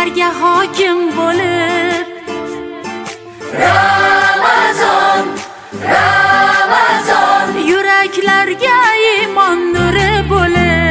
nafslarga hokim bo'lib. Ramazon, Ramazon, yuraklarga iymon nuri bo'lib.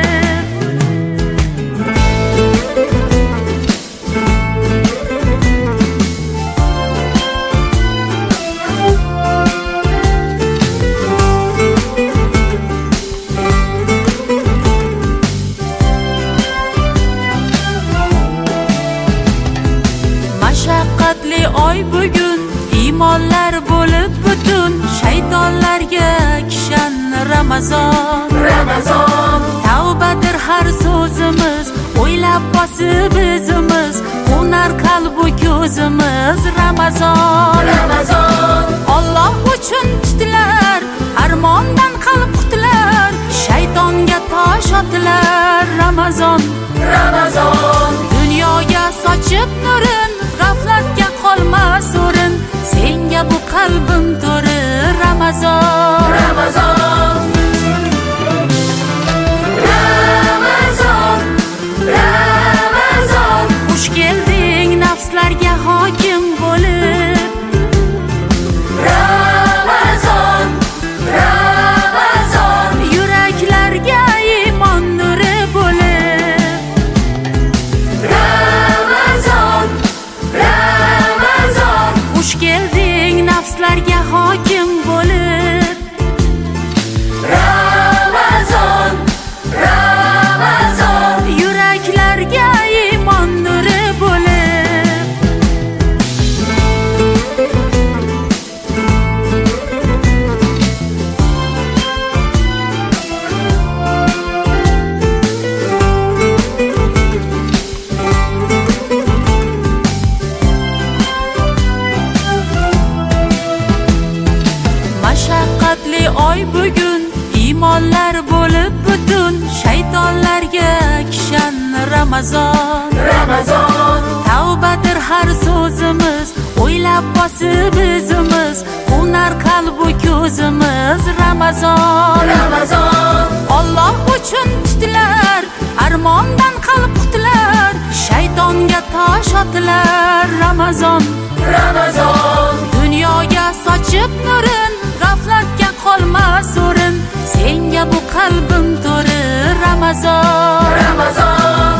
Mashaqqatli oy bugun, iymonlar bo'lib butun, shaytonlarga kishan Ramazon. Ramazon, Tavbadir har so'zimiz, o'ylab bosib izimiz, qo'nar qalbu ko'zimiz. Ramazon, Ramazon, Alloh uchun tutilar, armondan qalb qutilar, shaytonga tosh otilar. Ramazon, Ramazon, dunyoga sochib nurin, g'aflatga qolmas o'rin, senga bu qalbim to'ri. Ramazon, Ramazon, Ramazon, Ramazon, xush kelding nafslarga hokim bo'lib. Ramazon, Ramazon, yuraklarga iymon nuri bo'lib. Ramazon, Ramazon, Xush kelding nafslarga hokim bo'lib. Ramazon, Ramazon, yuraklarga iymon nuri bo'lib. Mashaqqatli oy bugun, iymonlar bo'lib butun, shaytonlarga kishan Ramazon. Ramazon, Tavbadir har so'zimiz, o'ylab bosib izimiz, qo'nar qalbu ko'zimiz. Ramazon, Ramazon, Alloh uchun tutilar, armondan qalb qutilar, shaytonga tosh otilar. Ramazon, Ramazon, dunyoga sochib nurin, g'aflatga qolmas o'rin, senga bu qalbim to'ri. Ramazon, Ramazon,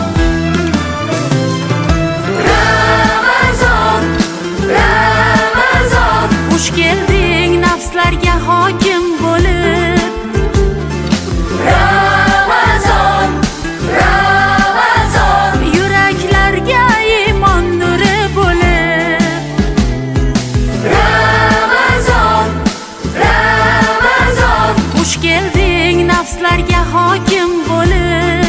Ramazon, Ramazon, xush kelding nafslarga hokim bo'lib. Ramazon, Ramazon, yuraklarga iymon nuri bo'lib. Ramazon, Ramazon, Xush kelding nafslarga hokim bo'lib.